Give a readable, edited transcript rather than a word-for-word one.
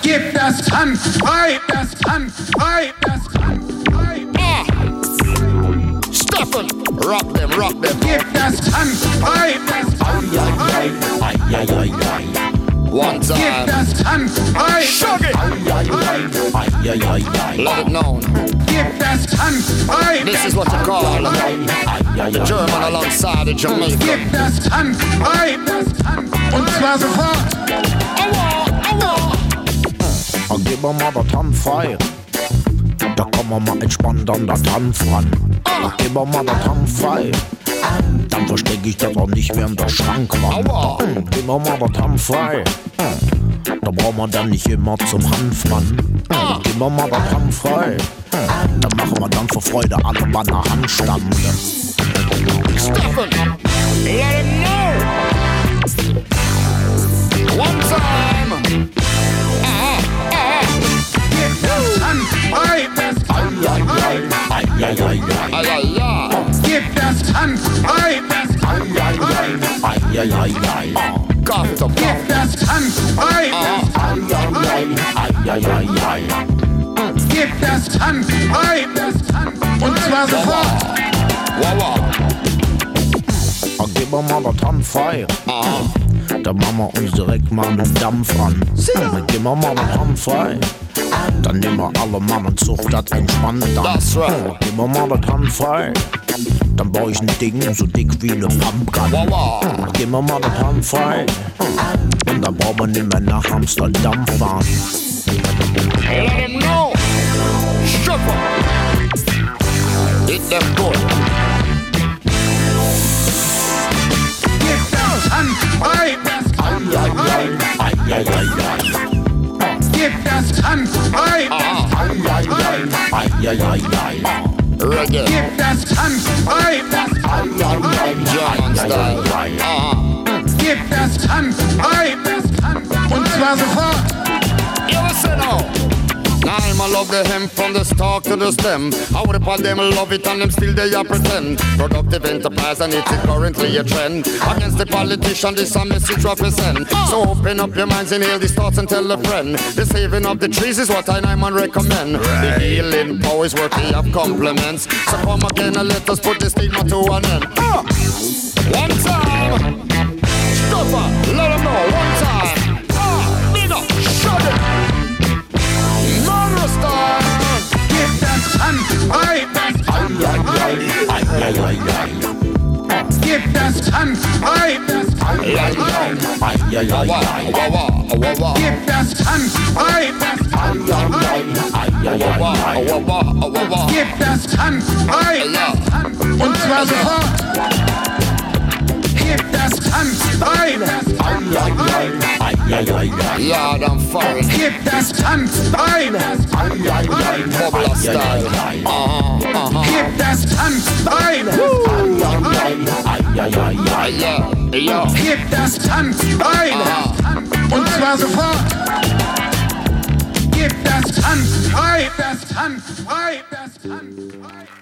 Gib das Tanzfrei, das Tanzfrei, das Tanzfrei. Stefan, rock them. Gib das Tanzfrei, das Tanzfrei. One Gib time. das Tanzfrei. Shug it. Let it known. Gib das Tanzfrei. This is what you call the German alongside the Jamaican. Gib das Tanzfrei, das Tanzfrei. Und zwar sofort. Gib mir mal das Tanzfrei. Da kann man mal entspannt an der Tanz ran. Gib mir mal das Tanzfrei. Dann verstecke ich das auch nicht mehr in der Schrankwand. Gib mir mal das Tanzfrei. Da braucht man dann nicht immer zum Hanfmann. Gib mir mal das Tanzfrei. Da machen wir dann vor Freude alle mal eine Handstand. Stefan, let it know. One time. Gib das Tanzfrei, das Tanzfrei. Gib das Tanzfrei, das Tanzfrei. Gib das Tanzfrei, das Tanzfrei. Gib das Tanzfrei, das Tanzfrei. Und zwar sofort. Gib mir mal das Tanzfrei. Da machen wir uns direkt mal einen Dampf an. Gib mir mal das Tanzfrei. Dann nehmen wir alle Mann und Zucht das entspannt an. That's right. Gib mir mal das Tanzfrei. Dann baue ich ein Ding so dick wie eine Pumpgun. Gib mir mal das Tanzfrei. Und dann braucht man nicht mehr nach Amsterdam fahren. Let him know. Stripper. Hit them good. Gib das Tanzfrei, das Tanzfrei. Gib das Tanzfrei, das Tanzfrei. Reggae. Gib das Tanzfrei, das Tanzfrei. German style. Gib das Tanzfrei, das Tanzfrei. Und zwar sofort. You listen now. I'ma love the hemp from the stalk to the stem. How the part them love it and them still they a pretend. Productive enterprise and it's currently a trend. Against the politician this a message represent. So open up your minds and heal these thoughts and tell a friend. The saving of the trees is what I man recommend. The healing power is worthy of compliments. So come again and let us put the stigma to an end. One time. Stopper, let them know. One time. Big up, shut it. Gib das Tanzfrei, das Tanzfrei. Gib das Tanzfrei, das Tanzfrei. Gib das Tanzfrei, das Tanzfrei. Gib das Tanzfrei, das Tanzfrei. Und zwar sofort. Gib das Tanzfrei, das Tanzfrei. Yeah, I'm foreign. Gib das Tanzfrei, das Tanzfrei. Bubble style. Gib das Tanzfrei, das Tanzfrei. Yeah. Gib das Tanzfrei, das Tanzfrei. Und zwar sofort. Gib das Tanzfrei, das Tanzfrei, das Tanzfrei.